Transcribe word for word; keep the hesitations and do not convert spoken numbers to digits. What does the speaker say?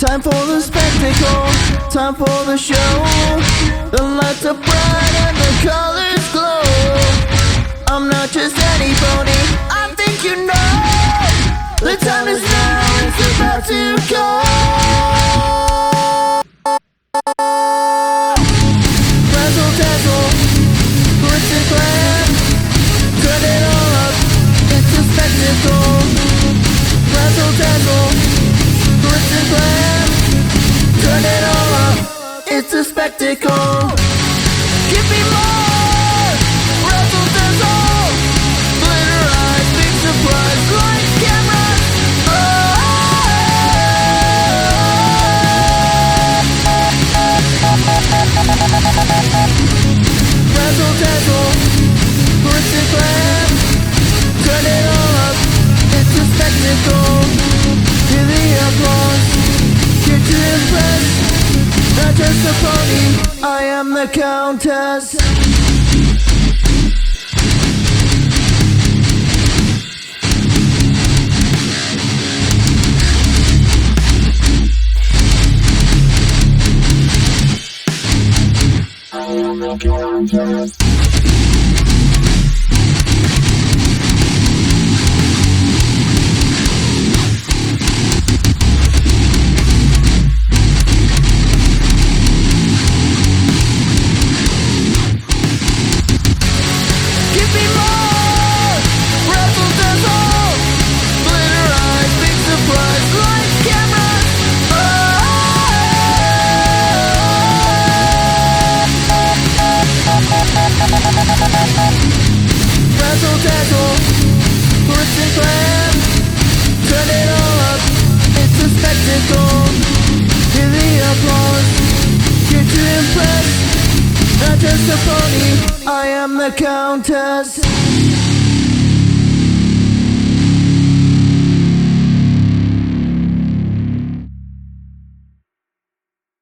Time for the spectacle, time for the show. The lights are bright and the colors glow. I'm not just anybody, I think you know. The time is now, it's about to go. Razzle dazzle, glitz and glam. Turn it all up, it's a spectacle. Razzle dazzle, glitz and glam. Turn it all up, it's a spectacle. Give me more, razzle dazzle. Glitter eyes, big surprise, lights, cameras. Oh, razzle dazzle, glitz and glam. Turn it all up, it's a spectacle. Hear the applause, here to impress. Not just a pony, I am the Countess. I am the Countess. Razzle dazzle, glitz and glam. Turn it all up, it's a spectacle. Hear the applause, here to impress. Not just a pony, I am the Countess.